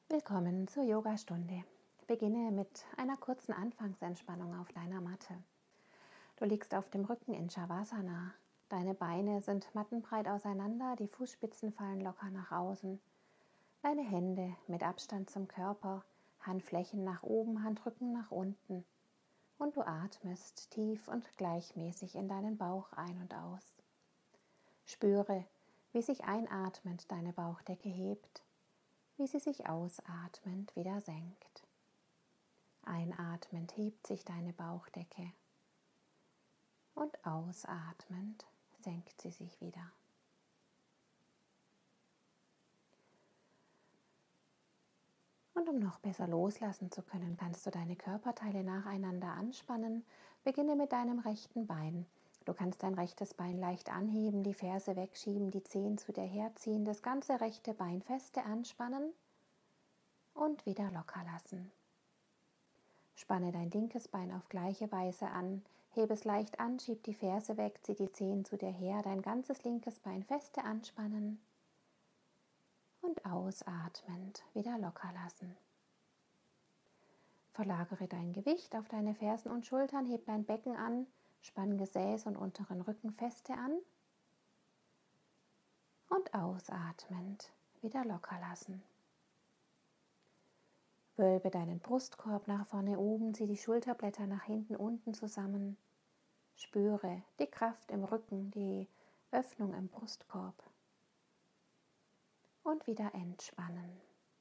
Willkommen zur Yogastunde. Beginne mit einer kurzen Anfangsentspannung auf deiner Matte. Du liegst auf dem Rücken in Shavasana. Deine Beine sind mattenbreit auseinander, die Fußspitzen fallen locker nach außen. Deine Hände mit Abstand zum Körper, Handflächen nach oben, Handrücken nach unten. Und du atmest tief und gleichmäßig in deinen Bauch ein und aus. Spüre, wie sich einatmend deine Bauchdecke hebt, wie sie sich ausatmend wieder senkt. Einatmend hebt sich deine Bauchdecke und ausatmend senkt sie sich wieder. Und um noch besser loslassen zu können, kannst du deine Körperteile nacheinander anspannen. Beginne mit deinem rechten Bein. Du kannst dein rechtes Bein leicht anheben, die Ferse wegschieben, die Zehen zu dir herziehen, das ganze rechte Bein feste anspannen und wieder locker lassen. Spanne dein linkes Bein auf gleiche Weise an, hebe es leicht an, schieb die Ferse weg, zieh die Zehen zu dir her, dein ganzes linkes Bein feste anspannen und ausatmend wieder locker lassen. Verlagere dein Gewicht auf deine Fersen und Schultern, heb dein Becken an, spann Gesäß und unteren Rücken feste an und ausatmend wieder locker lassen. Wölbe deinen Brustkorb nach vorne oben, zieh die Schulterblätter nach hinten unten zusammen. Spüre die Kraft im Rücken, die Öffnung im Brustkorb. Und wieder entspannen.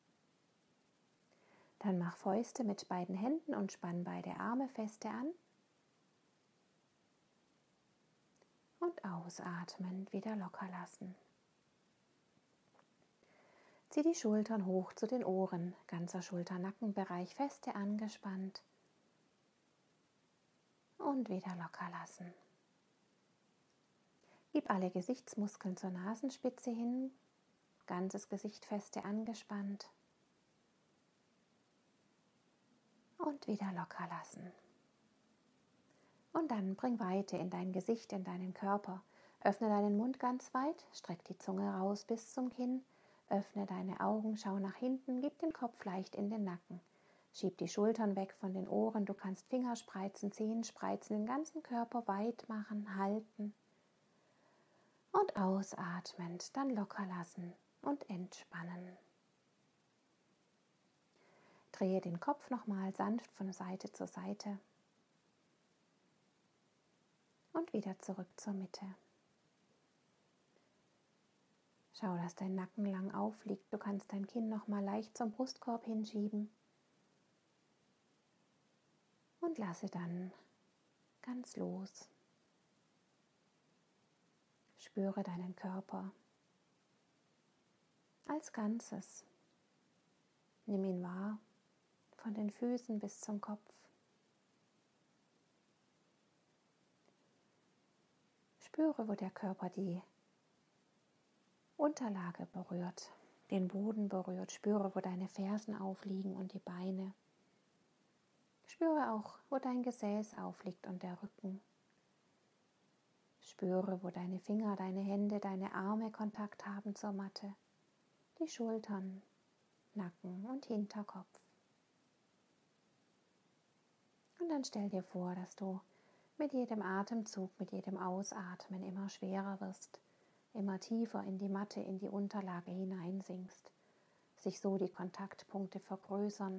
Dann mach Fäuste mit beiden Händen und spann beide Arme feste an. Und ausatmend wieder locker lassen. Zieh die Schultern hoch zu den Ohren, ganzer Schulter-Nackenbereich feste angespannt und wieder locker lassen. Gib alle Gesichtsmuskeln zur Nasenspitze hin, ganzes Gesicht feste angespannt und wieder locker lassen. Und dann bring Weite in dein Gesicht, in deinen Körper. Öffne deinen Mund ganz weit, streck die Zunge raus bis zum Kinn. Öffne deine Augen, schau nach hinten, gib den Kopf leicht in den Nacken. Schieb die Schultern weg von den Ohren, du kannst Finger spreizen, Zehen spreizen, den ganzen Körper weit machen, halten. Und ausatmend, dann locker lassen und entspannen. Drehe den Kopf nochmal sanft von Seite zu Seite. Und wieder zurück zur Mitte. Schau, dass dein Nacken lang aufliegt. Du kannst dein Kinn noch mal leicht zum Brustkorb hinschieben. Und lasse dann ganz los. Spüre deinen Körper als Ganzes. Nimm ihn wahr, von den Füßen bis zum Kopf. Spüre, wo der Körper die Unterlage berührt, den Boden berührt. Spüre, wo deine Fersen aufliegen und die Beine. Spüre auch, wo dein Gesäß aufliegt und der Rücken. Spüre, wo deine Finger, deine Hände, deine Arme Kontakt haben zur Matte. Die Schultern, Nacken und Hinterkopf. Und dann stell dir vor, dass du mit jedem Atemzug, mit jedem Ausatmen immer schwerer wirst, immer tiefer in die Matte, in die Unterlage hineinsinkst, sich so die Kontaktpunkte vergrößern,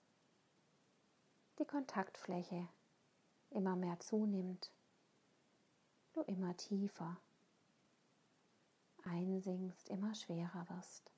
die Kontaktfläche immer mehr zunimmt, du immer tiefer einsinkst, immer schwerer wirst.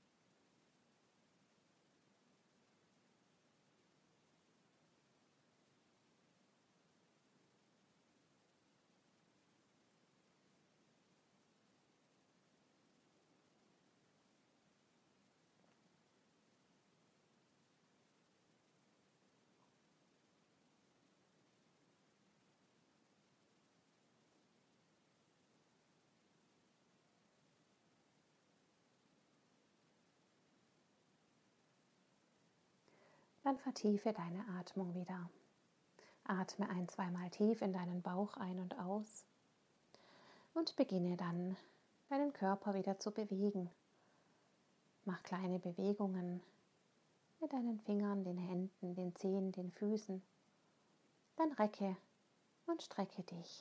Dann vertiefe deine Atmung wieder. Atme 1-2 Mal tief in deinen Bauch ein und aus und beginne dann deinen Körper wieder zu bewegen. Mach kleine Bewegungen mit deinen Fingern, den Händen, den Zehen, den Füßen. Dann recke und strecke dich.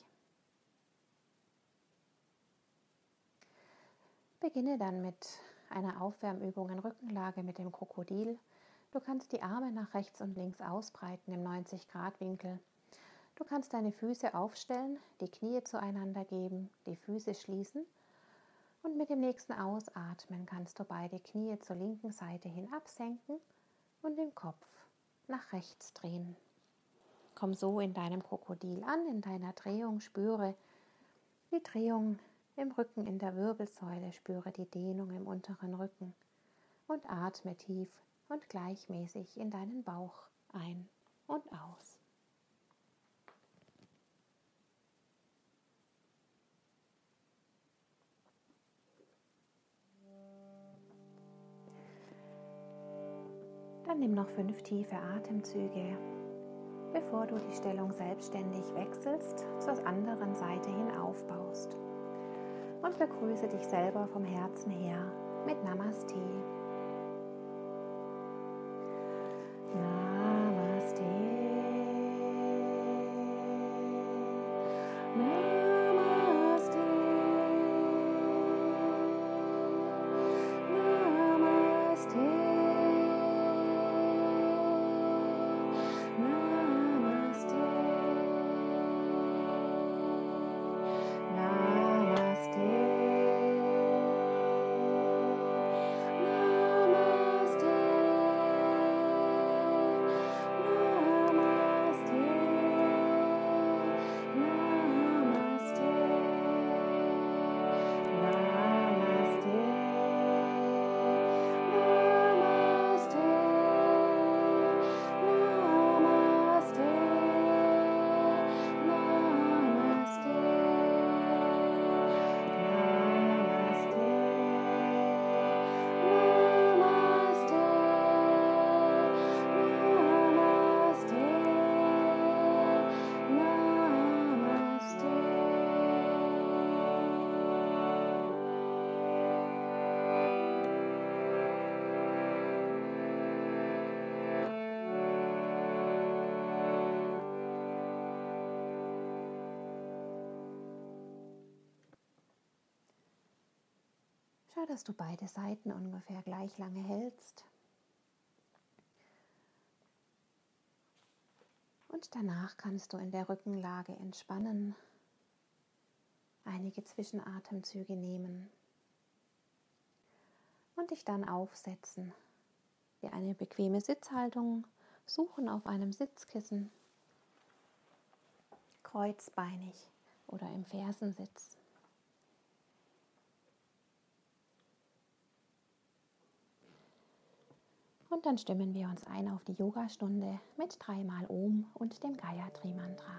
Beginne dann mit einer Aufwärmübung in Rückenlage mit dem Krokodil. Du kannst die Arme nach rechts und links ausbreiten im 90-Grad-Winkel. Du kannst deine Füße aufstellen, die Knie zueinander geben, die Füße schließen und mit dem nächsten Ausatmen kannst du beide Knie zur linken Seite hin absenken und den Kopf nach rechts drehen. Komm so in deinem Krokodil an, in deiner Drehung, spüre die Drehung im Rücken, in der Wirbelsäule, spüre die Dehnung im unteren Rücken und atme tief und gleichmäßig in deinen Bauch ein und aus. Dann nimm noch 5 tiefe Atemzüge, bevor du die Stellung selbstständig wechselst, zur anderen Seite hin aufbaust. Und begrüße dich selber vom Herzen her mit Namaste. Namaste. Namaste. Namaste. Schau, dass du beide Seiten ungefähr gleich lange hältst. Und danach kannst du in der Rückenlage entspannen, einige Zwischenatemzüge nehmen und dich dann aufsetzen. Dir eine bequeme Sitzhaltung suchen auf einem Sitzkissen, kreuzbeinig oder im Fersensitz. Und dann stimmen wir uns ein auf die Yogastunde mit 3-mal Om und dem Gayatri Mantra.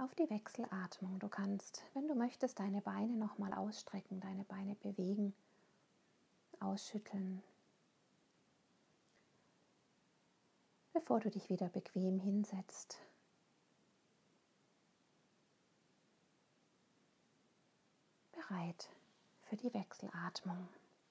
auf die Wechselatmung. Du kannst, wenn du möchtest, deine Beine nochmal ausstrecken, deine Beine bewegen, ausschütteln, bevor du dich wieder bequem hinsetzt. Bereit für die Wechselatmung.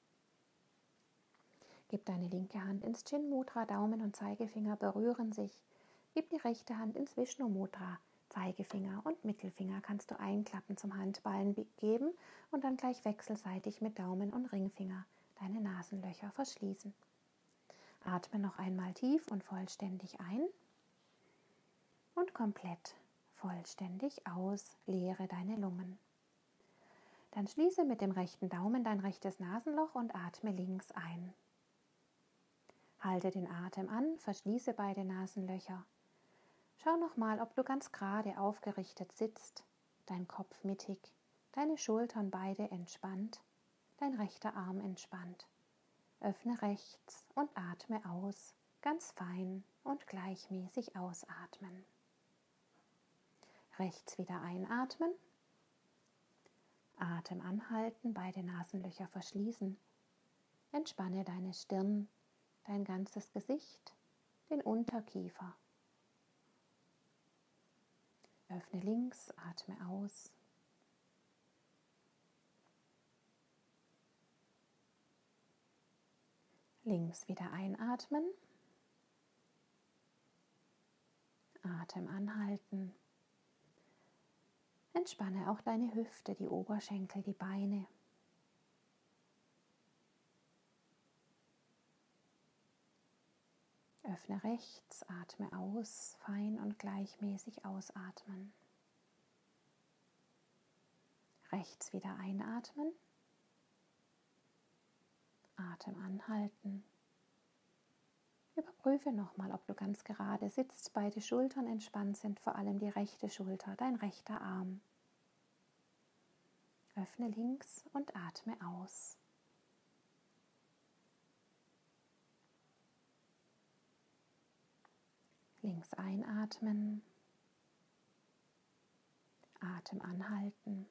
Gib deine linke Hand ins Chin Mudra, Daumen und Zeigefinger berühren sich. Gib die rechte Hand ins Vishnu Mudra, Zeigefinger und Mittelfinger kannst du einklappen zum Handballen geben und dann gleich wechselseitig mit Daumen und Ringfinger deine Nasenlöcher verschließen. Atme noch einmal tief und vollständig ein und komplett vollständig aus. Leere deine Lungen. Dann schließe mit dem rechten Daumen dein rechtes Nasenloch und atme links ein. Halte den Atem an, verschließe beide Nasenlöcher. Schau nochmal, ob du ganz gerade aufgerichtet sitzt, dein Kopf mittig, deine Schultern beide entspannt, dein rechter Arm entspannt. Öffne rechts und atme aus, ganz fein und gleichmäßig ausatmen. Rechts wieder einatmen, Atem anhalten, beide Nasenlöcher verschließen. Entspanne deine Stirn, dein ganzes Gesicht, den Unterkiefer. Öffne links, atme aus. Links wieder einatmen. Atem anhalten. Entspanne auch deine Hüfte, die Oberschenkel, die Beine. Öffne rechts, atme aus, fein und gleichmäßig ausatmen. Rechts wieder einatmen. Atem anhalten. Überprüfe nochmal, ob du ganz gerade sitzt, beide Schultern entspannt sind, vor allem die rechte Schulter, dein rechter Arm. Öffne links und atme aus. Links einatmen, Atem anhalten.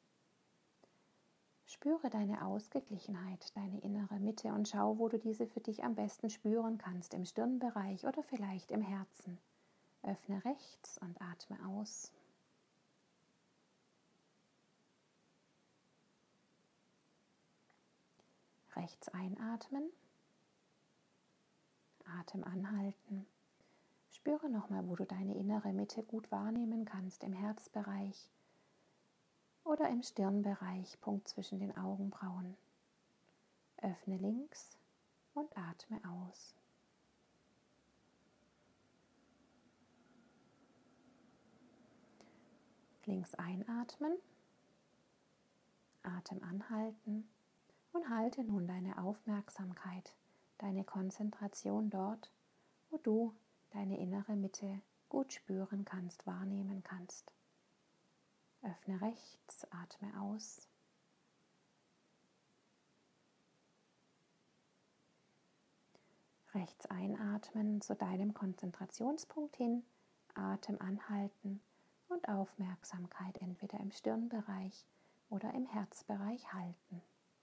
Spüre deine Ausgeglichenheit, deine innere Mitte und schau, wo du diese für dich am besten spüren kannst, im Stirnbereich oder vielleicht im Herzen. Öffne rechts und atme aus. Rechts einatmen, Atem anhalten. Spüre nochmal, wo du deine innere Mitte gut wahrnehmen kannst, im Herzbereich oder im Stirnbereich, Punkt zwischen den Augenbrauen. Öffne links und atme aus. Links einatmen, Atem anhalten und halte nun deine Aufmerksamkeit, deine Konzentration dort, wo du deine innere Mitte gut spüren kannst, wahrnehmen kannst. Öffne rechts, atme aus. Rechts einatmen zu deinem Konzentrationspunkt hin, Atem anhalten und Aufmerksamkeit entweder im Stirnbereich oder im Herzbereich halten.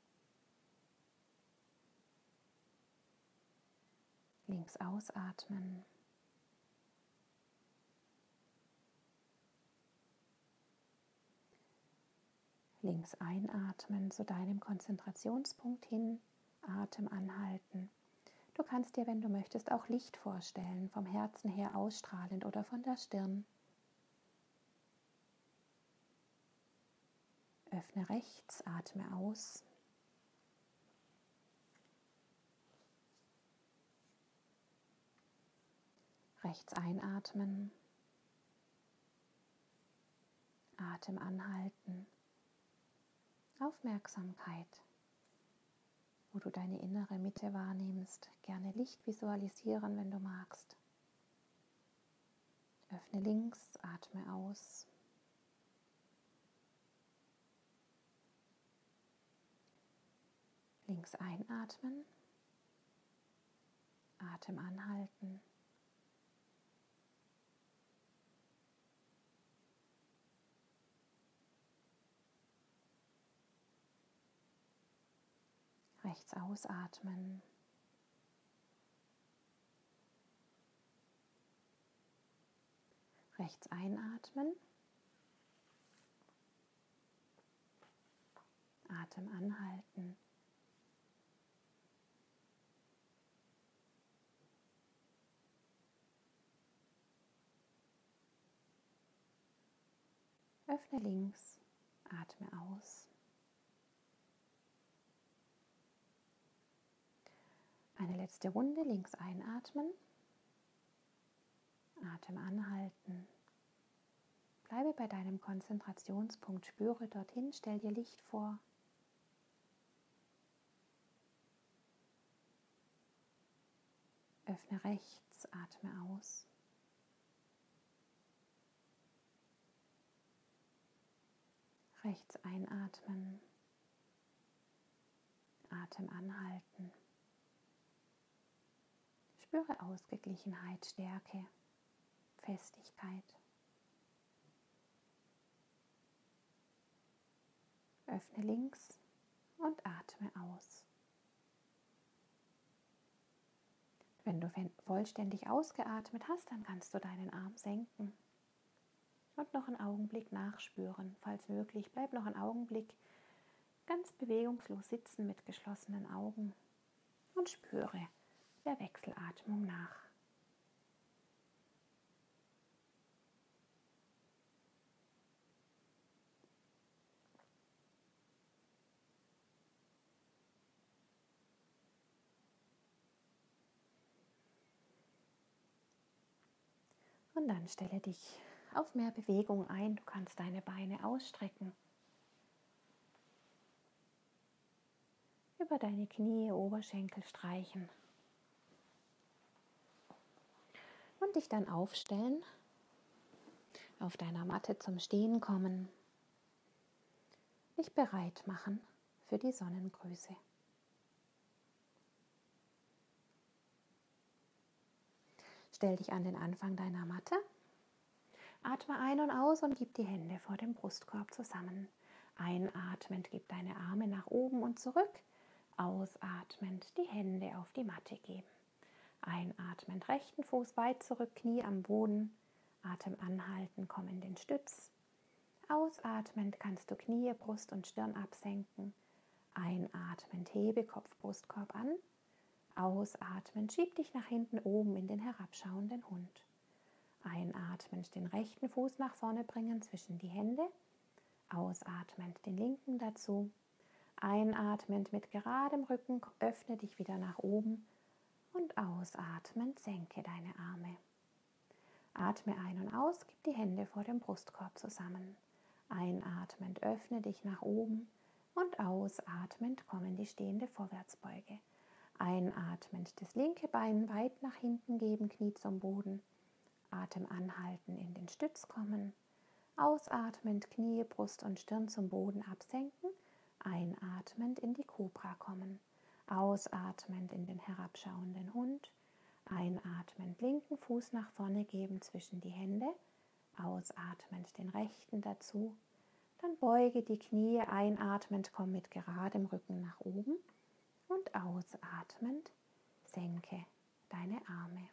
Links ausatmen. Links einatmen zu deinem Konzentrationspunkt hin, Atem anhalten. Du kannst dir, wenn du möchtest, auch Licht vorstellen, vom Herzen her ausstrahlend oder von der Stirn. Öffne rechts, atme aus. Rechts einatmen. Atem anhalten. Aufmerksamkeit, wo du deine innere Mitte wahrnimmst. Gerne Licht visualisieren, wenn du magst. Öffne links, atme aus. Links einatmen. Atem anhalten. Rechts ausatmen. Rechts einatmen. Atem anhalten. Öffne links, atme aus. Eine letzte Runde, links einatmen. Atem anhalten. Bleibe bei deinem Konzentrationspunkt, spüre dorthin, stell dir Licht vor. Öffne rechts, atme aus. Rechts einatmen. Atem anhalten. Spüre Ausgeglichenheit, Stärke, Festigkeit. Öffne links und atme aus. Wenn du vollständig ausgeatmet hast, dann kannst du deinen Arm senken und noch einen Augenblick nachspüren. Falls möglich, bleib noch einen Augenblick ganz bewegungslos sitzen mit geschlossenen Augen und spüre der Wechselatmung nach. Und dann stelle dich auf mehr Bewegung ein. Du kannst deine Beine ausstrecken. Über deine Knie, Oberschenkel streichen. Und dich dann aufstellen. Auf deiner Matte zum Stehen kommen. Dich bereit machen für die Sonnengrüße. Stell dich an den Anfang deiner Matte. Atme ein und aus und gib die Hände vor dem Brustkorb zusammen. Einatmend gib deine Arme nach oben und zurück. Ausatmend die Hände auf die Matte geben. Einatmend rechten Fuß weit zurück, Knie am Boden. Atem anhalten, komm in den Stütz. Ausatmend kannst du Knie, Brust und Stirn absenken. Einatmend hebe Kopf, Brustkorb an. Ausatmend schieb dich nach hinten oben in den herabschauenden Hund. Einatmend den rechten Fuß nach vorne bringen zwischen die Hände. Ausatmend den linken dazu. Einatmend mit geradem Rücken öffne dich wieder nach oben und ausatmend senke deine Arme. Atme ein und aus, gib die Hände vor dem Brustkorb zusammen. Einatmend öffne dich nach oben und ausatmend komm in die stehende Vorwärtsbeuge. Einatmend das linke Bein weit nach hinten geben, Knie zum Boden. Atem anhalten, in den Stütz kommen. Ausatmend Knie, Brust und Stirn zum Boden absenken. Einatmend in die Kobra kommen. Ausatmend in den herabschauenden Hund. Einatmend linken Fuß nach vorne geben zwischen die Hände. Ausatmend den rechten dazu. Dann beuge die Knie, einatmend komm mit geradem Rücken nach oben. Und ausatmend senke deine Arme.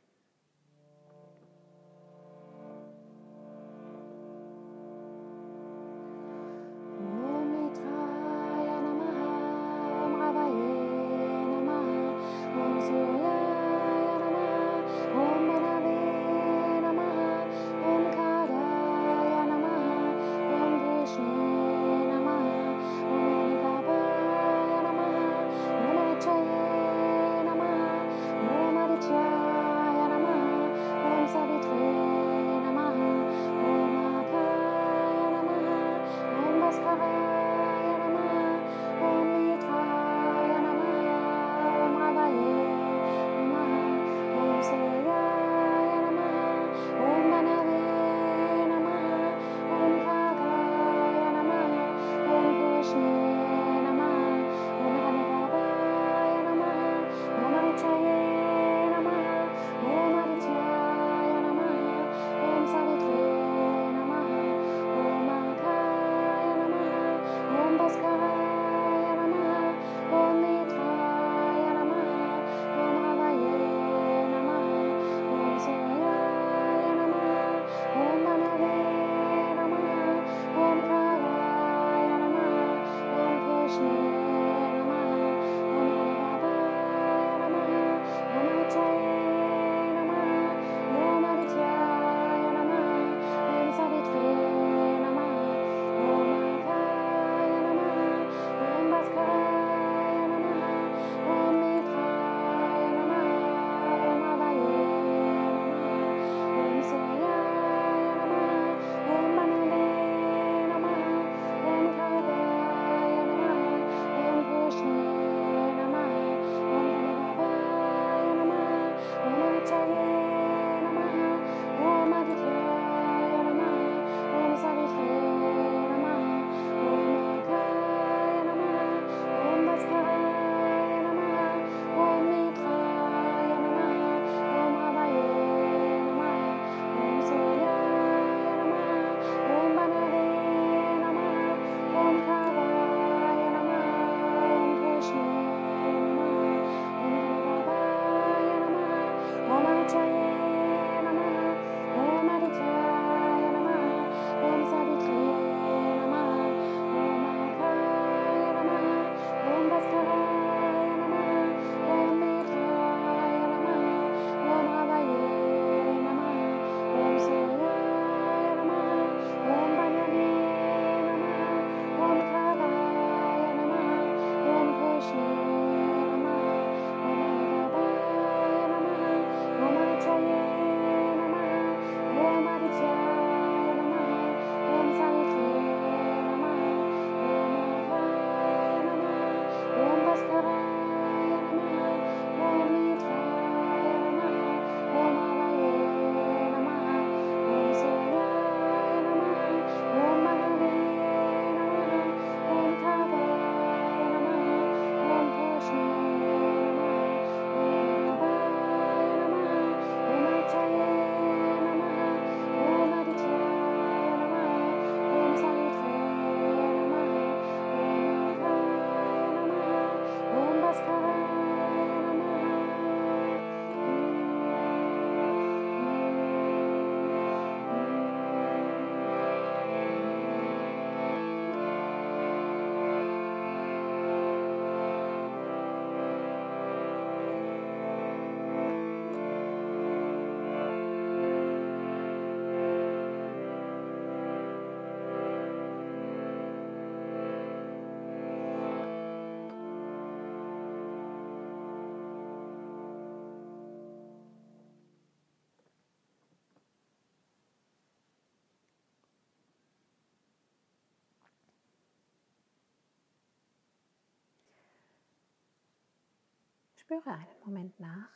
Spüre einen Moment nach.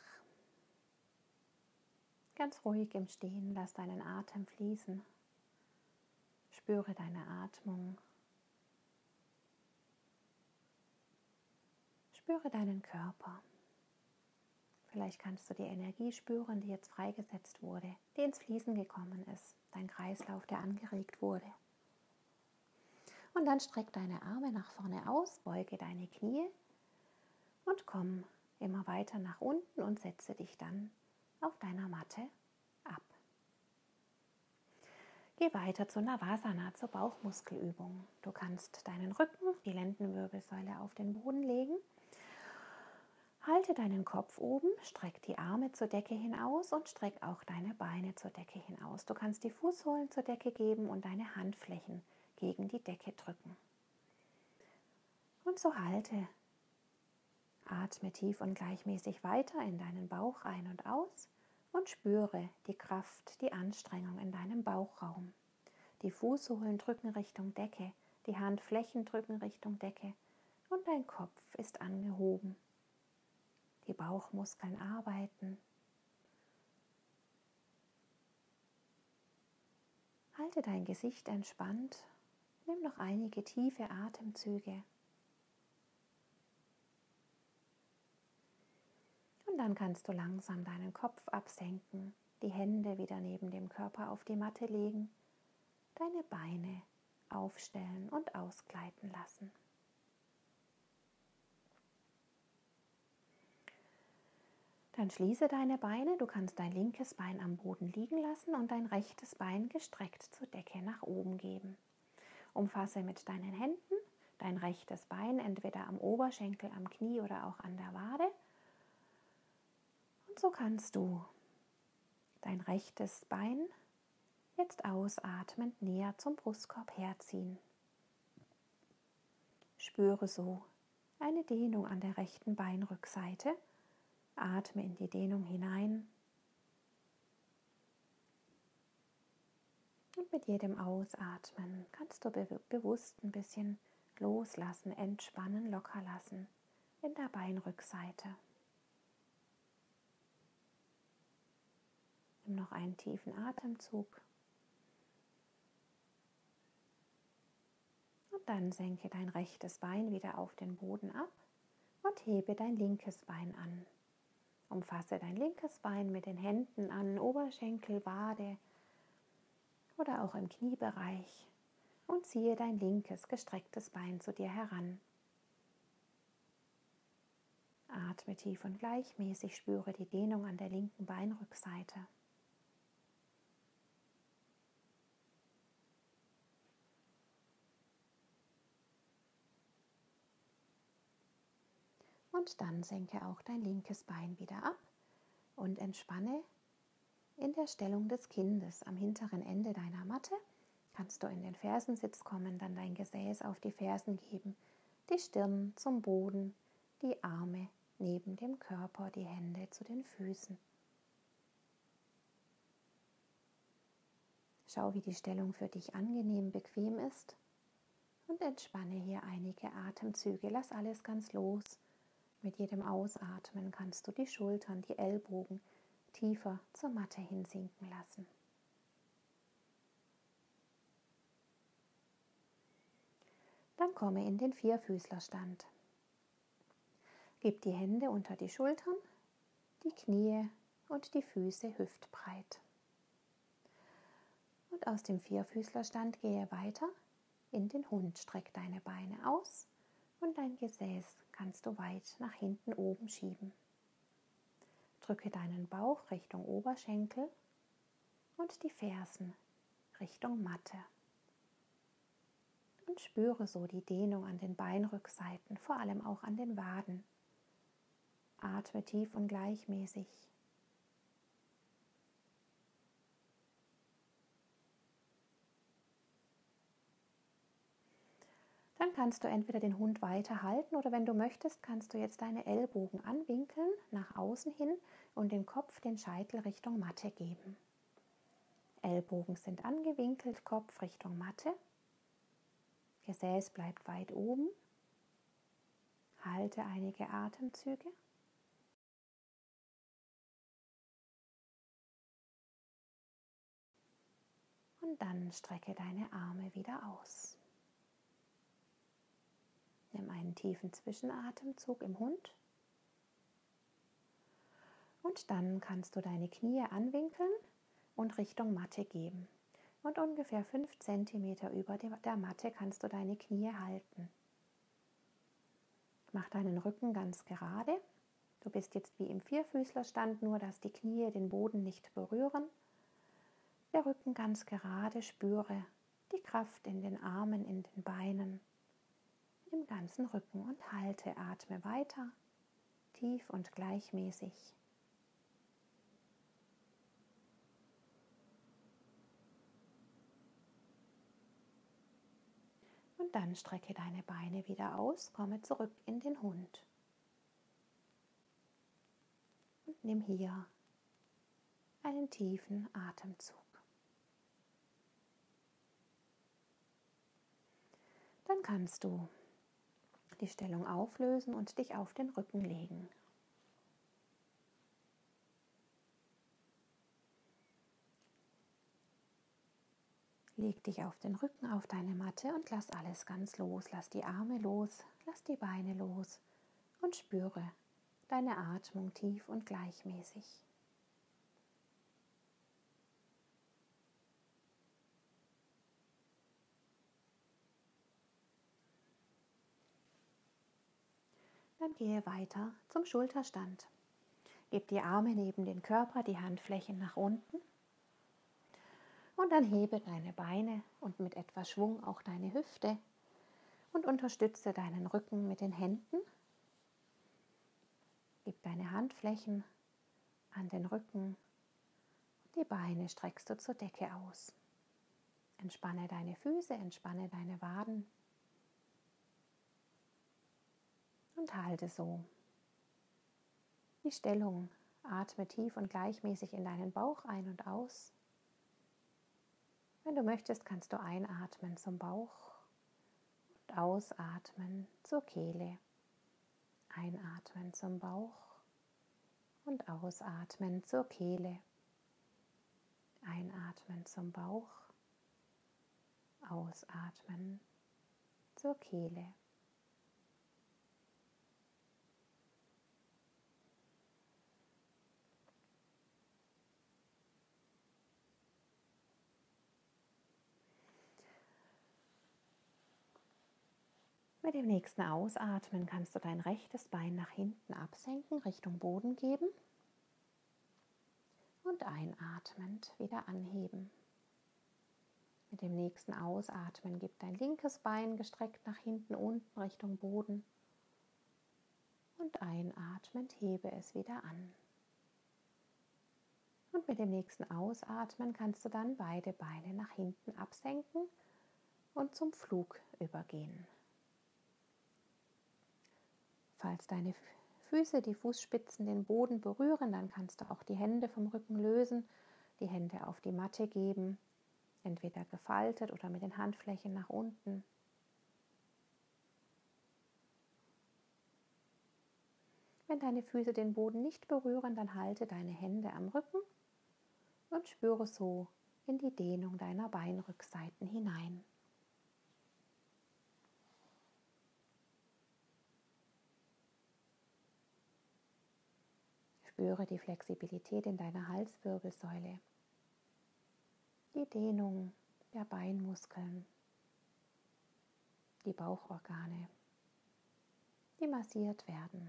Ganz ruhig im Stehen, lass deinen Atem fließen. Spüre deine Atmung. Spüre deinen Körper. Vielleicht kannst du die Energie spüren, die jetzt freigesetzt wurde, die ins Fließen gekommen ist. Dein Kreislauf, der angeregt wurde. Und dann streck deine Arme nach vorne aus, beuge deine Knie und komm immer weiter nach unten und setze dich dann auf deiner Matte ab. Geh weiter zu Navasana, zur Bauchmuskelübung. Du kannst deinen Rücken, die Lendenwirbelsäule auf den Boden legen. Halte deinen Kopf oben, streck die Arme zur Decke hinaus und streck auch deine Beine zur Decke hinaus. Du kannst die Fußsohlen zur Decke geben und deine Handflächen gegen die Decke drücken. Und so halte. Atme tief und gleichmäßig weiter in deinen Bauch ein und aus und spüre die Kraft, die Anstrengung in deinem Bauchraum. Die Fußsohlen drücken Richtung Decke, die Handflächen drücken Richtung Decke und dein Kopf ist angehoben. Die Bauchmuskeln arbeiten. Halte dein Gesicht entspannt. Nimm noch einige tiefe Atemzüge. Und dann kannst du langsam deinen Kopf absenken, die Hände wieder neben dem Körper auf die Matte legen, deine Beine aufstellen und ausgleiten lassen. Dann schließe deine Beine, du kannst dein linkes Bein am Boden liegen lassen und dein rechtes Bein gestreckt zur Decke nach oben geben. Umfasse mit deinen Händen dein rechtes Bein entweder am Oberschenkel, am Knie oder auch an der Wade. Und so kannst du dein rechtes Bein jetzt ausatmend näher zum Brustkorb herziehen. Spüre so eine Dehnung an der rechten Beinrückseite. Atme in die Dehnung hinein und mit jedem Ausatmen kannst du bewusst ein bisschen loslassen, entspannen, locker lassen in der Beinrückseite. Nimm noch einen tiefen Atemzug und dann senke dein rechtes Bein wieder auf den Boden ab und hebe dein linkes Bein an. Umfasse dein linkes Bein mit den Händen an Oberschenkel, Wade oder auch im Kniebereich und ziehe dein linkes gestrecktes Bein zu dir heran. Atme tief und gleichmäßig, spüre die Dehnung an der linken Beinrückseite. Und dann senke auch dein linkes Bein wieder ab und entspanne in der Stellung des Kindes am hinteren Ende deiner Matte. Kannst du in den Fersensitz kommen, dann dein Gesäß auf die Fersen geben, die Stirn zum Boden, die Arme neben dem Körper, die Hände zu den Füßen. Schau, wie die Stellung für dich angenehm, bequem ist und entspanne hier einige Atemzüge. Lass alles ganz los. Mit jedem Ausatmen kannst du die Schultern, die Ellbogen tiefer zur Matte hinsinken lassen. Dann komme in den Vierfüßlerstand. Gib die Hände unter die Schultern, die Knie und die Füße hüftbreit. Und aus dem Vierfüßlerstand gehe weiter in den Hund. Streck deine Beine aus und dein Gesäß kannst du weit nach hinten oben schieben. Drücke deinen Bauch Richtung Oberschenkel und die Fersen Richtung Matte. Und spüre so die Dehnung an den Beinrückseiten, vor allem auch an den Waden. Atme tief und gleichmäßig. Dann kannst du entweder den Hund weiter halten oder wenn du möchtest, kannst du jetzt deine Ellbogen anwinkeln, nach außen hin und den Kopf, den Scheitel Richtung Matte geben. Ellbogen sind angewinkelt, Kopf Richtung Matte. Gesäß bleibt weit oben. Halte einige Atemzüge Und dann strecke deine Arme wieder aus. Nimm einen tiefen Zwischenatemzug im Hund. Und dann kannst du deine Knie anwinkeln und Richtung Matte geben. Und ungefähr 5 cm über der Matte kannst du deine Knie halten. Mach deinen Rücken ganz gerade. Du bist jetzt wie im Vierfüßlerstand, nur dass die Knie den Boden nicht berühren. Der Rücken ganz gerade, spüre die Kraft in den Armen, in den Beinen, im ganzen Rücken und halte, atme weiter, tief und gleichmäßig. Und dann strecke deine Beine wieder aus, komme zurück in den Hund. Und nimm hier einen tiefen Atemzug. Dann kannst du die Stellung auflösen und dich auf den Rücken legen. Leg dich auf den Rücken auf deine Matte und lass alles ganz los. Lass die Arme los, lass die Beine los und spüre deine Atmung tief und gleichmäßig. Dann gehe weiter zum Schulterstand. Gib die Arme neben den Körper, die Handflächen nach unten. Und dann hebe deine Beine und mit etwas Schwung auch deine Hüfte und unterstütze deinen Rücken mit den Händen. Gib deine Handflächen an den Rücken und die Beine streckst du zur Decke aus. Entspanne deine Füße, entspanne deine Waden und halte so die Stellung. Atme tief und gleichmäßig in deinen Bauch ein und aus. Wenn du möchtest, kannst du einatmen zum Bauch und ausatmen zur Kehle. Einatmen zum Bauch und ausatmen zur Kehle. Einatmen zum Bauch, ausatmen zur Kehle. Mit dem nächsten Ausatmen kannst du dein rechtes Bein nach hinten absenken, Richtung Boden geben und einatmend wieder anheben. Mit dem nächsten Ausatmen gib dein linkes Bein gestreckt nach hinten unten Richtung Boden und einatmend hebe es wieder an. Und mit dem nächsten Ausatmen kannst du dann beide Beine nach hinten absenken und zum Flug übergehen. Falls deine Füße, die Fußspitzen den Boden berühren, dann kannst du auch die Hände vom Rücken lösen, die Hände auf die Matte geben, entweder gefaltet oder mit den Handflächen nach unten. Wenn deine Füße den Boden nicht berühren, dann halte deine Hände am Rücken und spüre so in die Dehnung deiner Beinrückseiten hinein. Spüre die Flexibilität in deiner Halswirbelsäule, die Dehnung der Beinmuskeln, die Bauchorgane, die massiert werden.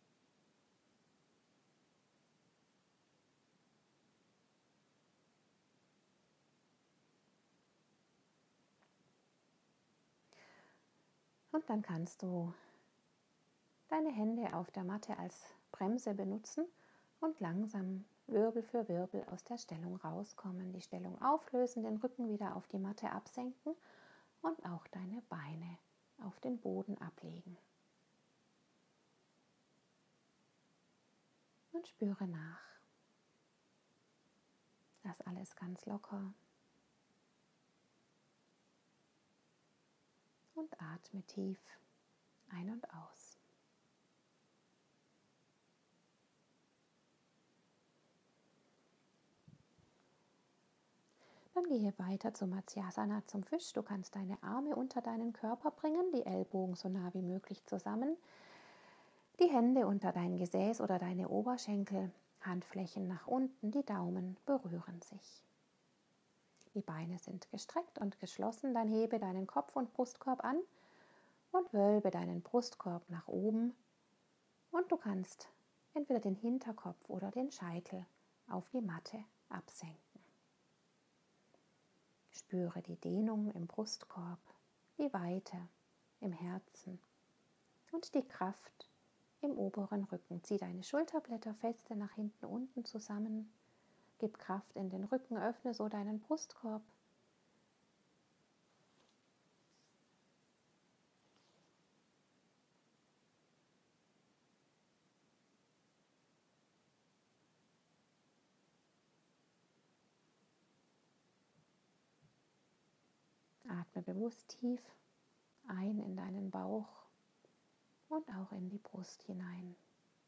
Und dann kannst du deine Hände auf der Matte als Bremse benutzen und langsam Wirbel für Wirbel aus der Stellung rauskommen. Die Stellung auflösen, den Rücken wieder auf die Matte absenken und auch deine Beine auf den Boden ablegen. Und spüre nach. Lass alles ganz locker. Und atme tief ein und aus. Dann gehe weiter zum Matsyasana, zum Fisch. Du kannst deine Arme unter deinen Körper bringen, die Ellbogen so nah wie möglich zusammen, die Hände unter dein Gesäß oder deine Oberschenkel, Handflächen nach unten, die Daumen berühren sich. Die Beine sind gestreckt und geschlossen, dann hebe deinen Kopf und Brustkorb an und wölbe deinen Brustkorb nach oben und du kannst entweder den Hinterkopf oder den Scheitel auf die Matte absenken. Spüre die Dehnung im Brustkorb, die Weite im Herzen und die Kraft im oberen Rücken. Zieh deine Schulterblätter feste nach hinten unten zusammen. Gib Kraft in den Rücken, öffne so deinen Brustkorb. Atme bewusst tief ein in deinen Bauch und auch in die Brust hinein.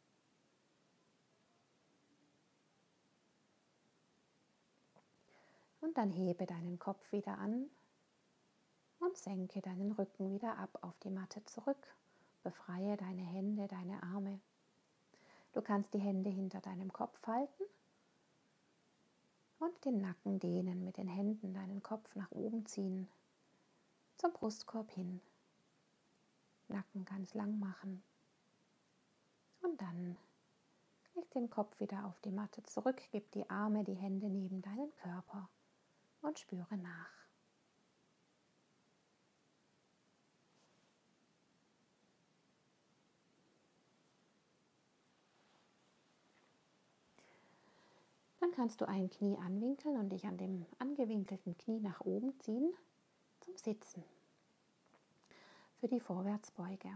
Und dann hebe deinen Kopf wieder an und senke deinen Rücken wieder ab auf die Matte zurück. Befreie deine Hände, deine Arme. Du kannst die Hände hinter deinem Kopf halten und den Nacken dehnen, mit den Händen deinen Kopf nach oben ziehen, zum Brustkorb hin. Nacken ganz lang machen. Und dann leg den Kopf wieder auf die Matte zurück, gib die Arme, die Hände neben deinen Körper und spüre nach. Dann kannst du ein Knie anwinkeln und dich an dem angewinkelten Knie nach oben ziehen zum Sitzen. Für die Vorwärtsbeuge.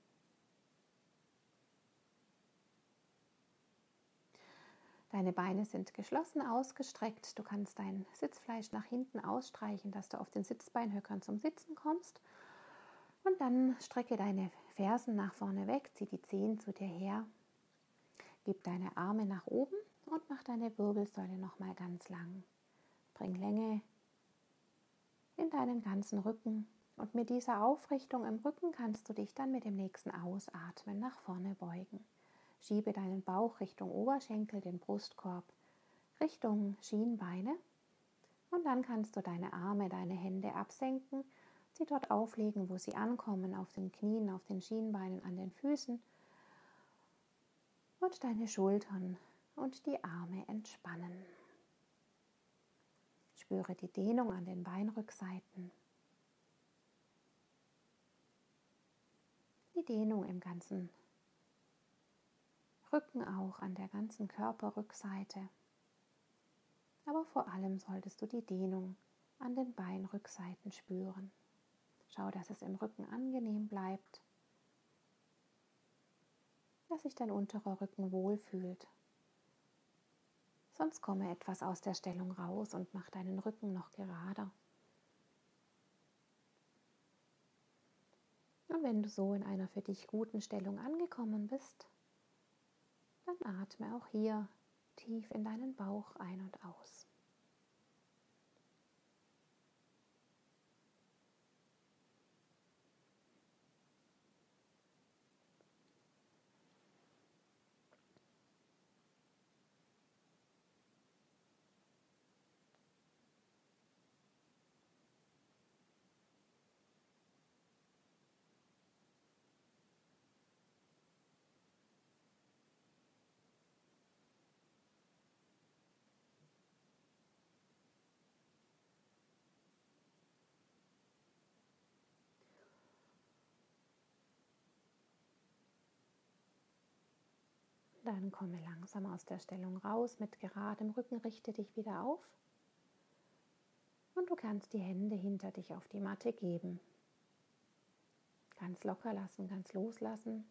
Deine Beine sind geschlossen ausgestreckt. Du kannst dein Sitzfleisch nach hinten ausstreichen, dass du auf den Sitzbeinhöckern zum Sitzen kommst. Und dann strecke deine Fersen nach vorne weg, zieh die Zehen zu dir her. Gib deine Arme nach oben und mach deine Wirbelsäule nochmal ganz lang. Bring Länge in deinen ganzen Rücken. Und mit dieser Aufrichtung im Rücken kannst du dich dann mit dem nächsten Ausatmen nach vorne beugen. Schiebe deinen Bauch Richtung Oberschenkel, den Brustkorb Richtung Schienbeine und dann kannst du deine Arme, deine Hände absenken, sie dort auflegen, wo sie ankommen, auf den Knien, auf den Schienbeinen, an den Füßen und deine Schultern und die Arme entspannen. Spüre die Dehnung an den Beinrückseiten, die Dehnung im ganzen Rücken auch, an der ganzen Körperrückseite. Aber vor allem solltest du die Dehnung an den Beinrückseiten spüren. Schau, dass es im Rücken angenehm bleibt, dass sich dein unterer Rücken wohlfühlt. Sonst komme etwas aus der Stellung raus und mach deinen Rücken noch gerader. Und wenn du so in einer für dich guten Stellung angekommen bist, dann atme auch hier tief in deinen Bauch ein und aus. Dann komme langsam aus der Stellung raus, mit geradem Rücken richte dich wieder auf und du kannst die Hände hinter dich auf die Matte geben. Ganz locker lassen, ganz loslassen.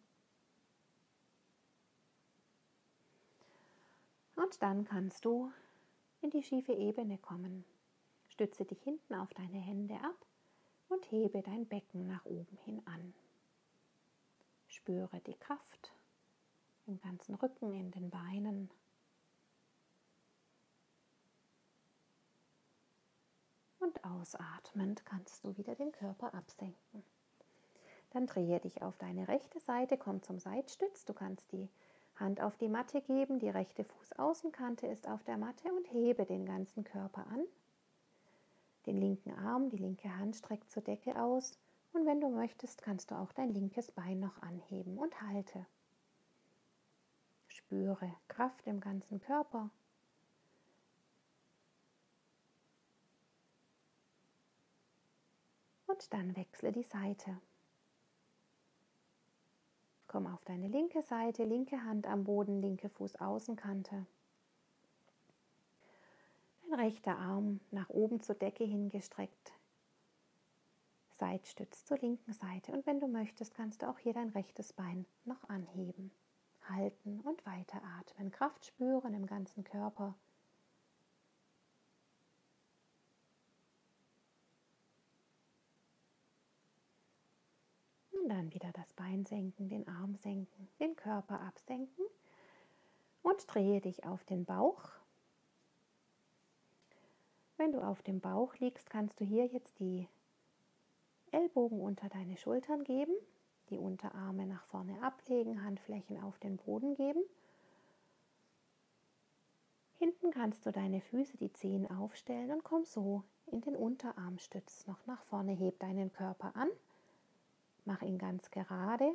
Und dann kannst du in die schiefe Ebene kommen. Stütze dich hinten auf deine Hände ab und hebe dein Becken nach oben hin an. Spüre die Kraft im ganzen Rücken, in den Beinen. ausatmend kannst du wieder den Körper absenken. Dann drehe dich auf deine rechte Seite, komm zum Seitstütz. Du kannst die Hand auf die Matte geben, die rechte Fußaußenkante ist auf der Matte und hebe den ganzen Körper an. Den linken Arm, die linke Hand streckt zur Decke aus und wenn du möchtest, kannst du auch dein linkes Bein noch anheben und halte. Spüre Kraft im ganzen Körper. Und dann wechsle die Seite. Komm auf deine linke Seite, linke Hand am Boden, linke Fußaußenkante. Dein rechter Arm nach oben zur Decke hingestreckt. Seitstütz zur linken Seite und wenn du möchtest, kannst du auch hier dein rechtes Bein noch anheben. Halten und weiteratmen. Kraft spüren im ganzen Körper. Und dann wieder das Bein senken, den Arm senken, den Körper absenken und drehe dich auf den Bauch. Wenn du auf dem Bauch liegst, kannst du hier jetzt die Ellbogen unter deine Schultern geben, die Unterarme nach vorne ablegen, Handflächen auf den Boden geben. Hinten kannst du deine Füße, die Zehen aufstellen und komm so in den Unterarmstütz noch nach vorne. Heb deinen Körper an, mach ihn ganz gerade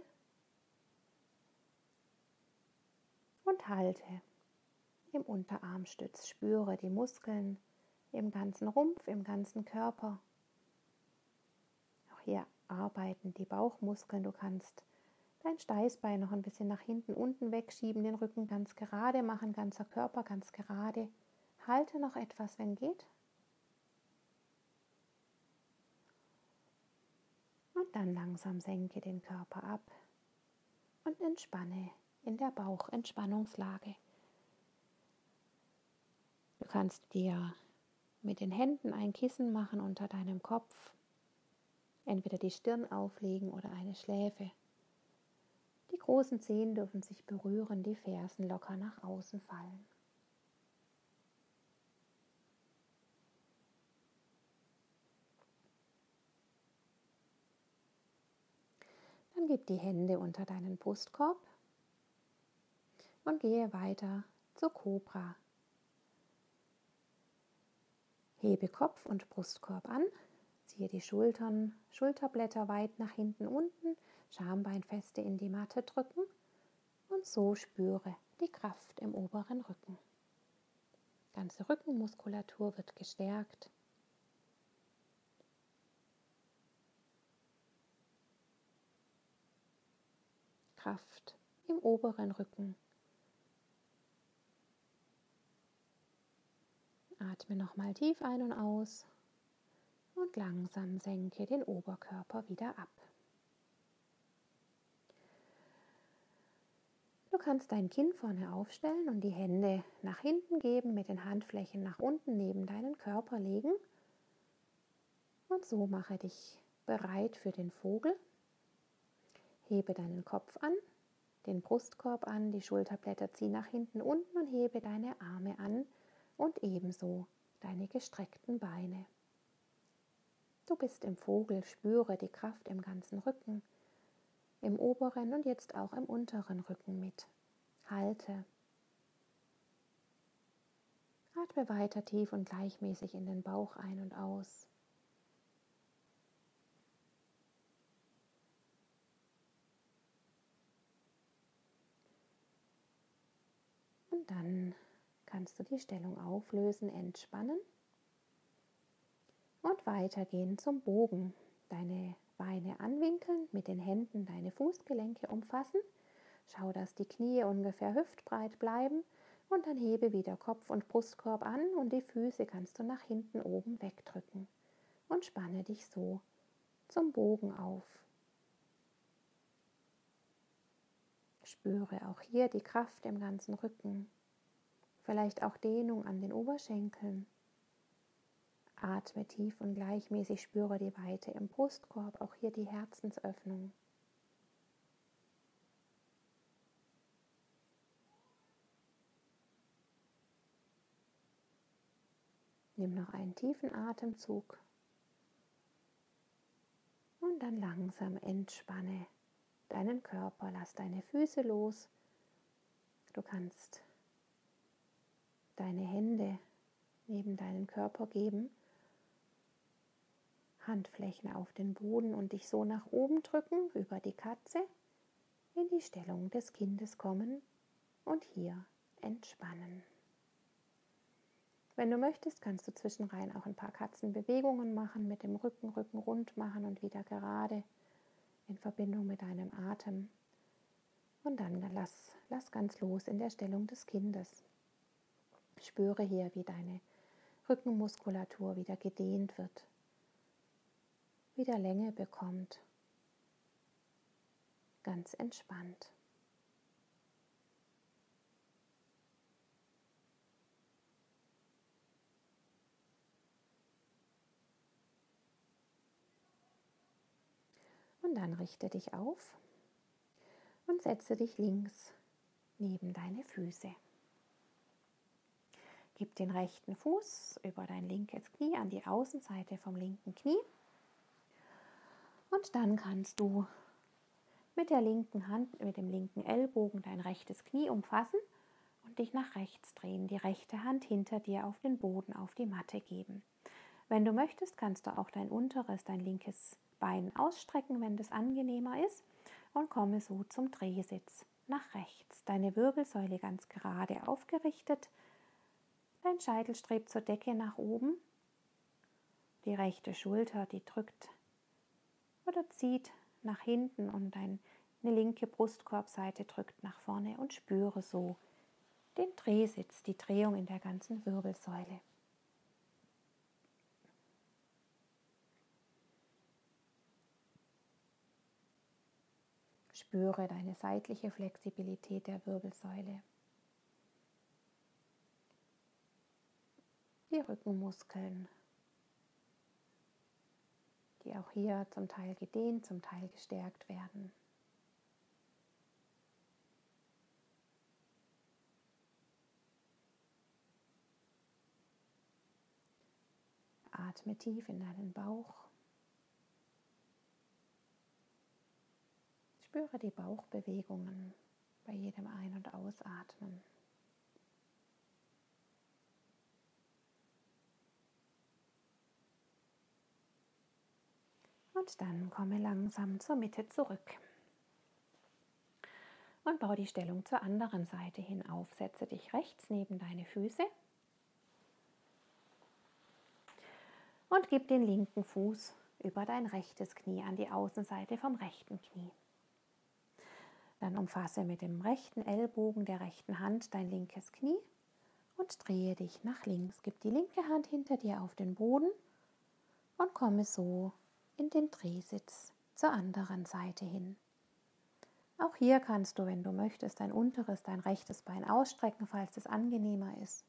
und halte im Unterarmstütz. Spüre die Muskeln im ganzen Rumpf, im ganzen Körper. Auch hier arbeiten die Bauchmuskeln. Du kannst dein Steißbein noch ein bisschen nach hinten, unten wegschieben, den Rücken ganz gerade machen, ganzer Körper ganz gerade. Halte noch etwas, wenn geht. Und dann langsam senke den Körper ab und entspanne in der Bauchentspannungslage. Du kannst dir mit den Händen ein Kissen machen unter deinem Kopf, entweder die Stirn auflegen oder eine Schläfe. Die großen Zehen dürfen sich berühren, die Fersen locker nach außen fallen. Dann gib die Hände unter deinen Brustkorb und gehe weiter zur Kobra. Hebe Kopf und Brustkorb an, ziehe die Schultern, Schulterblätter weit nach hinten unten, Schambein feste in die Matte drücken und so spüre die Kraft im oberen Rücken. Ganze Rückenmuskulatur wird gestärkt. Kraft im oberen Rücken. Atme nochmal tief ein und aus und langsam senke den Oberkörper wieder ab. Du kannst dein Kinn vorne aufstellen und die Hände nach hinten geben, mit den Handflächen nach unten neben deinen Körper legen. Und so mache dich bereit für den Vogel. Hebe deinen Kopf an, den Brustkorb an, die Schulterblätter zieh nach hinten unten und hebe deine Arme an und ebenso deine gestreckten Beine. Du bist im Vogel, spüre die Kraft im ganzen Rücken, im oberen und jetzt auch im unteren Rücken mit. Halte. Atme weiter tief und gleichmäßig in den Bauch ein und aus. Und dann kannst du die Stellung auflösen, entspannen und weitergehen zum Bogen. Deine Beine anwinkeln, mit den Händen deine Fußgelenke umfassen. Schau, dass die Knie ungefähr hüftbreit bleiben und dann hebe wieder Kopf und Brustkorb an und die Füße kannst du nach hinten oben wegdrücken und spanne dich so zum Bogen auf. Spüre auch hier die Kraft im ganzen Rücken, vielleicht auch Dehnung an den Oberschenkeln. Atme tief und gleichmäßig, spüre die Weite im Brustkorb, auch hier die Herzensöffnung. Nimm noch einen tiefen Atemzug Und dann langsam entspanne deinen Körper, lass deine Füße los. Du kannst deine Hände neben deinen Körper geben, Handflächen auf den Boden und dich so nach oben drücken, über die Katze, in die Stellung des Kindes kommen und hier entspannen. Wenn du möchtest, kannst du zwischenrein auch ein paar Katzenbewegungen machen, mit dem Rücken rund machen und wieder gerade in Verbindung mit deinem Atem. Und dann lass ganz los in der Stellung des Kindes. Spüre hier, wie deine Rückenmuskulatur wieder gedehnt wird, wieder Länge bekommt, ganz entspannt. Und dann richte dich auf und setze dich links neben deine Füße. Gib den rechten Fuß über dein linkes Knie an die Außenseite vom linken Knie. Und dann kannst du mit der linken Hand, mit dem linken Ellbogen dein rechtes Knie umfassen und dich nach rechts drehen. Die rechte Hand hinter dir auf den Boden, auf die Matte geben. Wenn du möchtest, kannst du auch dein linkes Bein ausstrecken, wenn das angenehmer ist, und komme so zum Drehsitz nach rechts. Deine Wirbelsäule ganz gerade aufgerichtet, dein Scheitel strebt zur Decke nach oben, die rechte Schulter, die drückt oder zieht nach hinten und deine linke Brustkorbseite drückt nach vorne und spüre so den Drehsitz, die Drehung in der ganzen Wirbelsäule. Spüre deine seitliche Flexibilität der Wirbelsäule. Die Rückenmuskeln, die auch hier zum Teil gedehnt, zum Teil gestärkt werden. Atme tief in deinen Bauch. Spüre die Bauchbewegungen bei jedem Ein- und Ausatmen. Und dann komme langsam zur Mitte zurück. Und baue die Stellung zur anderen Seite hin auf. Setze dich rechts neben deine Füße und gib den linken Fuß über dein rechtes Knie an die Außenseite vom rechten Knie. Dann umfasse mit dem rechten Ellbogen der rechten Hand dein linkes Knie und drehe dich nach links. Gib die linke Hand hinter dir auf den Boden und komme so in den Drehsitz zur anderen Seite hin. Auch hier kannst du, wenn du möchtest, dein rechtes Bein ausstrecken, falls es angenehmer ist.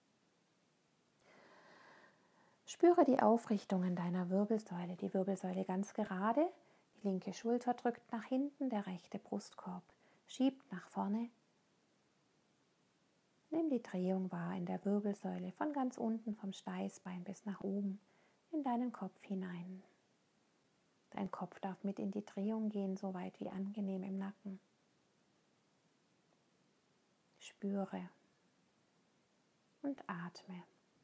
Spüre die Aufrichtungen deiner Wirbelsäule, die Wirbelsäule ganz gerade, die linke Schulter drückt nach hinten, der rechte Brustkorb schiebt nach vorne. Nimm die Drehung wahr in der Wirbelsäule von ganz unten vom Steißbein bis nach oben in deinen Kopf hinein. Dein Kopf darf mit in die Drehung gehen, so weit wie angenehm im Nacken. Spüre und atme.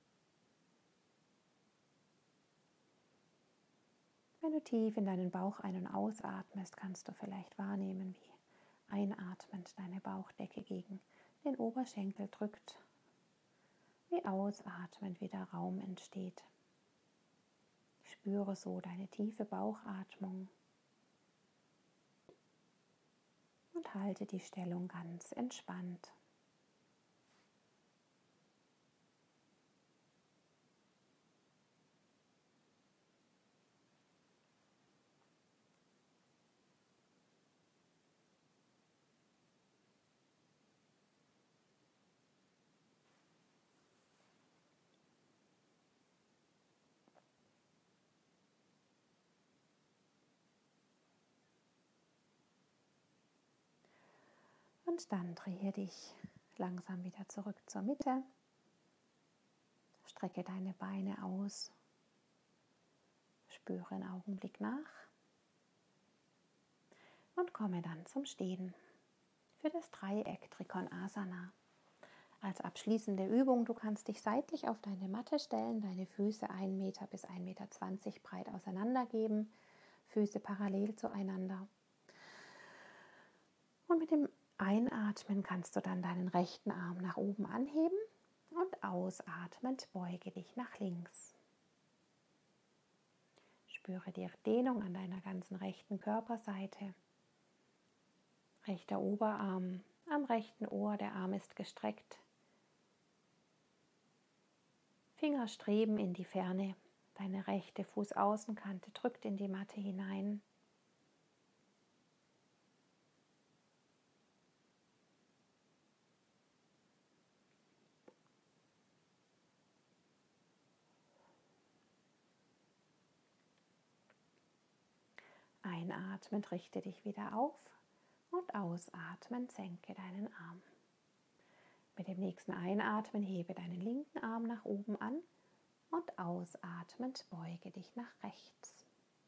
Wenn du tief in deinen Bauch ein- und ausatmest, kannst du vielleicht wahrnehmen, wie einatmend deine Bauchdecke gegen den Oberschenkel drückt, wie ausatmend wieder Raum entsteht. Spüre so deine tiefe Bauchatmung und halte die Stellung ganz entspannt. Und dann drehe dich langsam wieder zurück zur Mitte. Strecke deine Beine aus. Spüre einen Augenblick nach. Und komme dann zum Stehen für das Dreieck Trikonasana. Als abschließende Übung, du kannst dich seitlich auf deine Matte stellen, deine Füße 1 Meter bis 1,20 Meter breit auseinandergeben, Füße parallel zueinander. Und mit dem Einatmen kannst du dann deinen rechten Arm nach oben anheben und ausatmend beuge dich nach links. Spüre die Dehnung an deiner ganzen rechten Körperseite. Rechter Oberarm am rechten Ohr, der Arm ist gestreckt. Finger streben in die Ferne. Deine rechte Fußaußenkante drückt in die Matte hinein. Einatmend richte dich wieder auf und ausatmend senke deinen Arm. Mit dem nächsten Einatmen hebe deinen linken Arm nach oben an und ausatmend beuge dich nach rechts.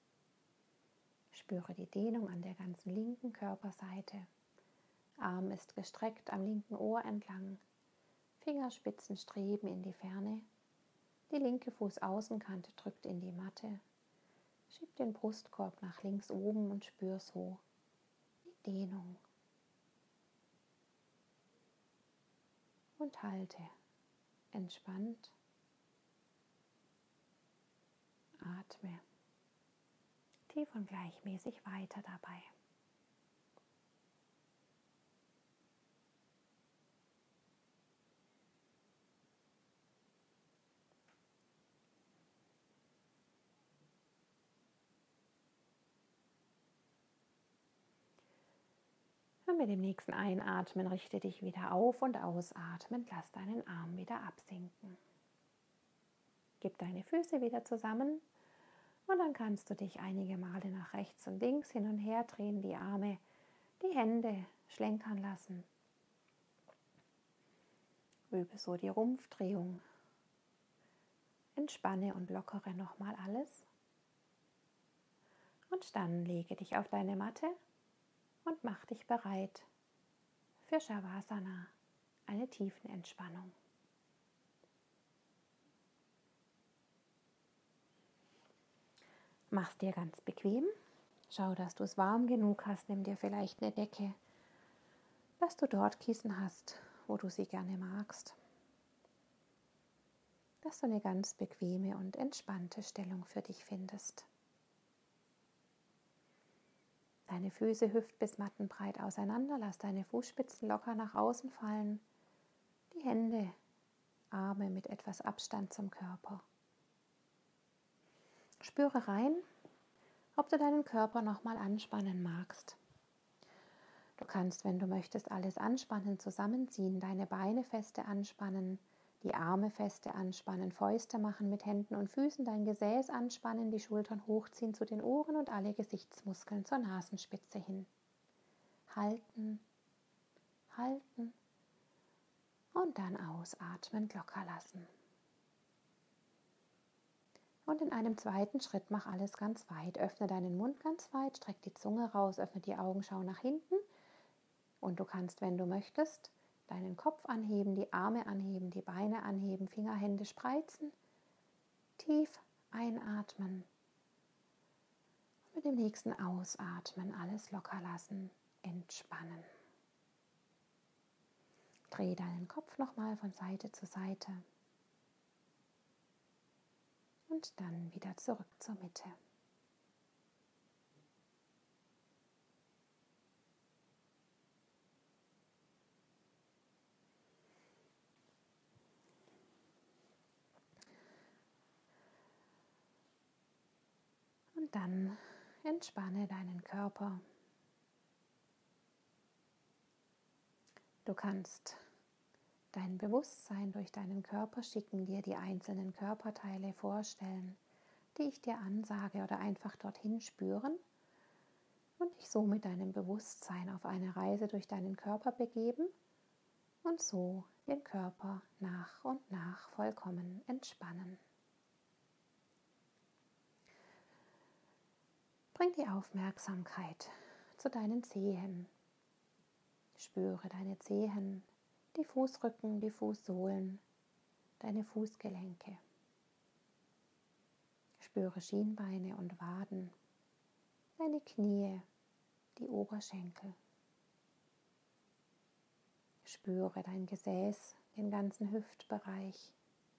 Spüre die Dehnung an der ganzen linken Körperseite. Arm ist gestreckt am linken Ohr entlang. Fingerspitzen streben in die Ferne. Die linke Fußaußenkante drückt in die Matte. Schieb den Brustkorb nach links oben und spür so die Dehnung. Und halte entspannt. Atme tief und gleichmäßig weiter dabei. Und mit dem nächsten Einatmen richte dich wieder auf und ausatmen, lass deinen Arm wieder absinken. Gib deine Füße wieder zusammen und dann kannst du dich einige Male nach rechts und links hin und her drehen, die Arme, die Hände schlenkern lassen. Übe so die Rumpfdrehung. Entspanne und lockere nochmal alles. Und dann lege dich auf deine Matte und mach dich bereit für Shavasana, eine Tiefenentspannung. Mach's dir ganz bequem. Schau, dass du es warm genug hast. Nimm dir vielleicht eine Decke, dass du dort Kissen hast, wo du sie gerne magst. Dass du eine ganz bequeme und entspannte Stellung für dich findest. Deine Füße hüft- bis mattenbreit auseinander. Lass deine Fußspitzen locker nach außen fallen. Die Hände, Arme mit etwas Abstand zum Körper. Spüre rein, ob du deinen Körper nochmal anspannen magst. Du kannst, wenn du möchtest, alles anspannen, zusammenziehen, deine Beine feste anspannen, die Arme feste anspannen, Fäuste machen mit Händen und Füßen, dein Gesäß anspannen, die Schultern hochziehen zu den Ohren und alle Gesichtsmuskeln zur Nasenspitze hin. Halten, halten und dann ausatmen, locker lassen. Und in einem zweiten Schritt mach alles ganz weit. Öffne deinen Mund ganz weit, streck die Zunge raus, öffne die Augen, schau nach hinten. Und du kannst, wenn du möchtest, deinen Kopf anheben, die Arme anheben, die Beine anheben, Finger, Hände spreizen. Tief einatmen. Und mit dem nächsten Ausatmen alles locker lassen, entspannen. Dreh deinen Kopf nochmal von Seite zu Seite. Und dann wieder zurück zur Mitte. Und dann entspanne deinen Körper. Du kannst dein Bewusstsein durch deinen Körper schicken, dir die einzelnen Körperteile vorstellen, die ich dir ansage oder einfach dorthin spüren und dich so mit deinem Bewusstsein auf eine Reise durch deinen Körper begeben und so den Körper nach und nach vollkommen entspannen. Bring die Aufmerksamkeit zu deinen Zehen. Spüre deine Zehen, die Fußrücken, die Fußsohlen, deine Fußgelenke. Spüre Schienbeine und Waden, deine Knie, die Oberschenkel. Spüre dein Gesäß, den ganzen Hüftbereich.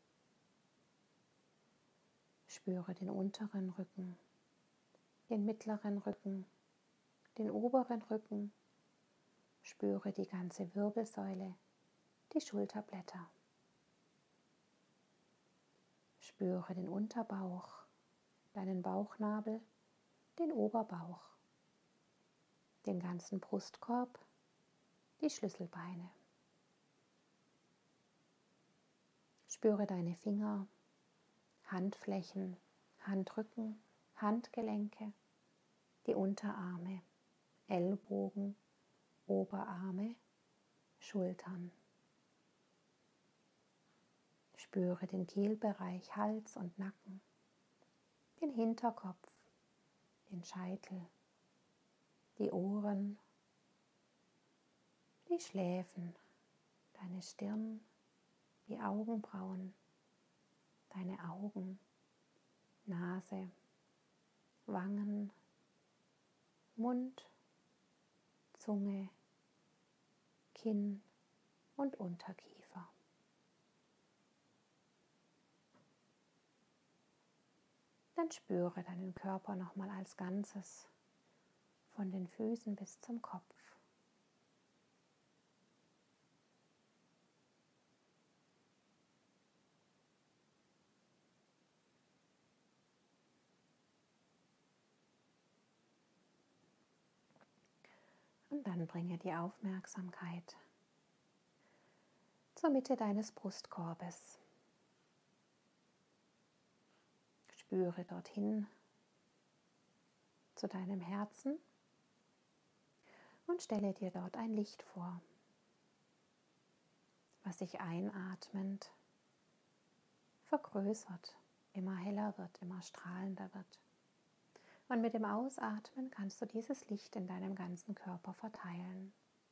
Spüre den unteren Rücken, den mittleren Rücken, den oberen Rücken. Spüre die ganze Wirbelsäule, die Schulterblätter. Spüre den Unterbauch, deinen Bauchnabel, den Oberbauch, den ganzen Brustkorb, die Schlüsselbeine. Spüre deine Finger, Handflächen, Handrücken, Handgelenke, die Unterarme, Ellbogen, Oberarme, Schultern. Spüre den Kehlbereich, Hals und Nacken, den Hinterkopf, den Scheitel, die Ohren, die Schläfen, deine Stirn, die Augenbrauen, deine Augen, Nase, Wangen, Mund, Zunge, Kinn und Unterkiefer. Dann spüre deinen Körper nochmal als Ganzes, von den Füßen bis zum Kopf. Und dann bringe die Aufmerksamkeit zur Mitte deines Brustkorbes. Spüre dorthin zu deinem Herzen und stelle dir dort ein Licht vor, was sich einatmend vergrößert, immer heller wird, immer strahlender wird. Und mit dem Ausatmen kannst du dieses Licht in deinem ganzen Körper verteilen.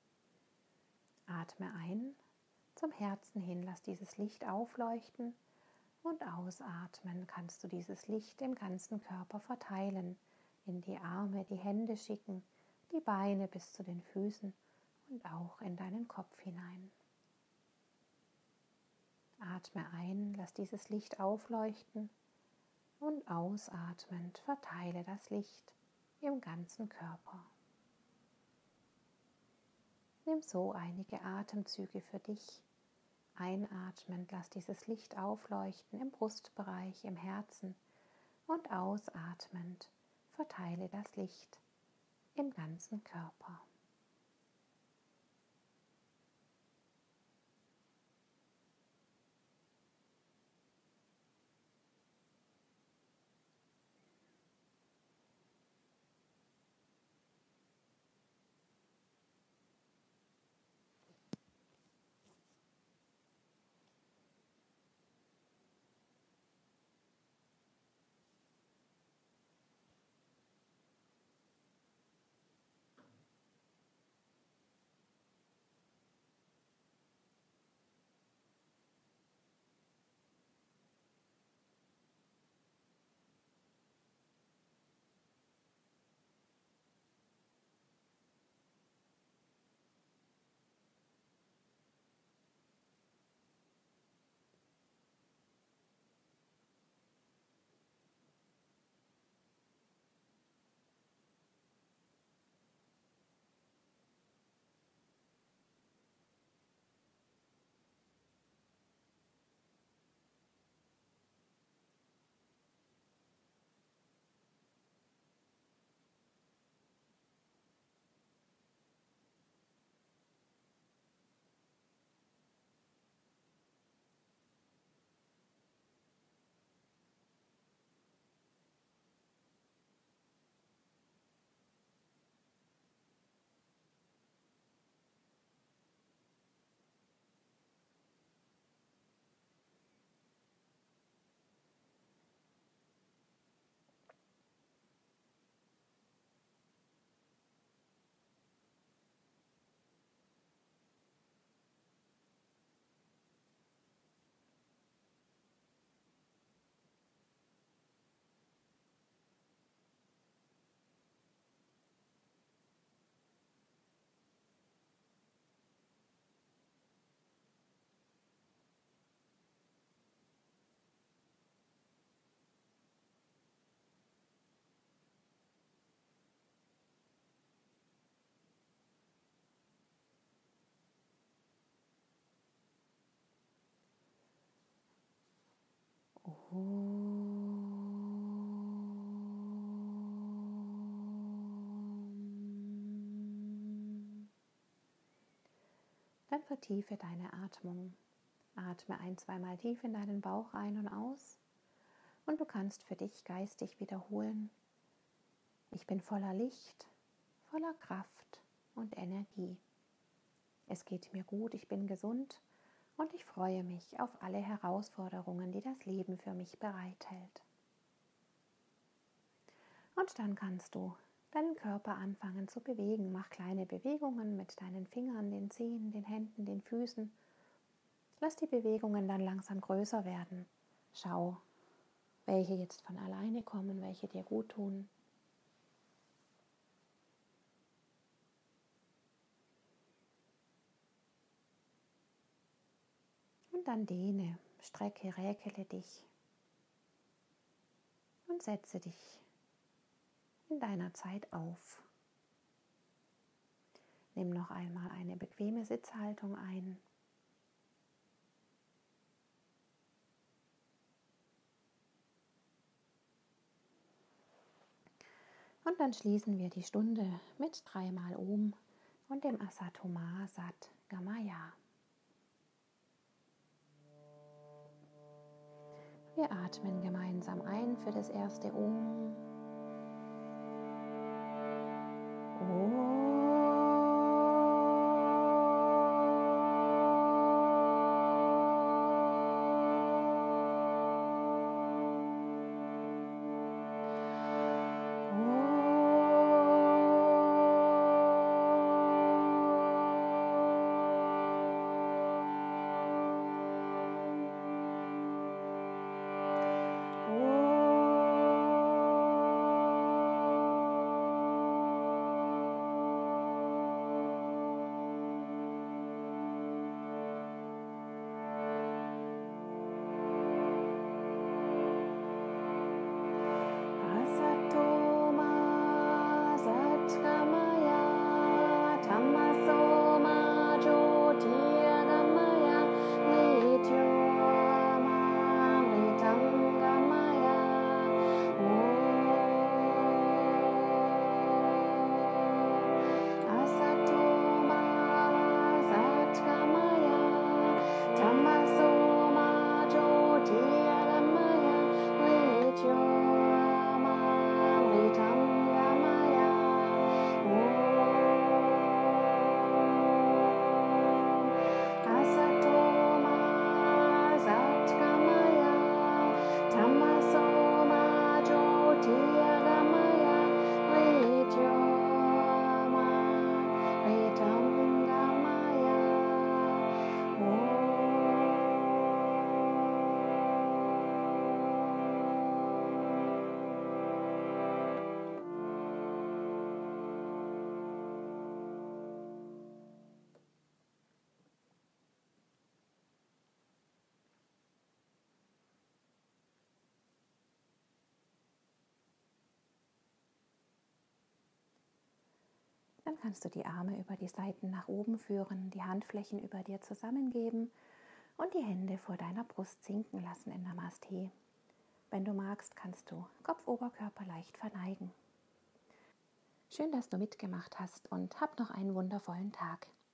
Atme ein, zum Herzen hin, lass dieses Licht aufleuchten und ausatmen kannst du dieses Licht im ganzen Körper verteilen, in die Arme, die Hände schicken, die Beine bis zu den Füßen und auch in deinen Kopf hinein. Atme ein, lass dieses Licht aufleuchten und ausatmend verteile das Licht im ganzen Körper. Nimm so einige Atemzüge für dich. Einatmend lass dieses Licht aufleuchten im Brustbereich, im Herzen und ausatmend verteile das Licht im ganzen Körper. Dann vertiefe deine Atmung. Atme 1-2 Mal tief in deinen Bauch ein und aus und du kannst für dich geistig wiederholen: Ich bin voller Licht, voller Kraft und Energie. Es geht mir gut, ich bin gesund und ich freue mich auf alle Herausforderungen, die das Leben für mich bereithält. Und dann kannst du deinen Körper anfangen zu bewegen. Mach kleine Bewegungen mit deinen Fingern, den Zehen, den Händen, den Füßen. Lass die Bewegungen dann langsam größer werden. Schau, welche jetzt von alleine kommen, welche dir gut tun. Und dann dehne, strecke, räkele dich und setze dich in deiner Zeit auf. Nimm noch einmal eine bequeme Sitzhaltung ein. Und dann schließen wir die Stunde mit 3-mal Om und dem Asatoma Sat Gamaya. Wir atmen gemeinsam ein für das erste Om. Om. Dann kannst du die Arme über die Seiten nach oben führen, die Handflächen über dir zusammengeben und die Hände vor deiner Brust sinken lassen in Namaste. Wenn du magst, kannst du Kopf, Oberkörper leicht verneigen. Schön, dass du mitgemacht hast und hab noch einen wundervollen Tag.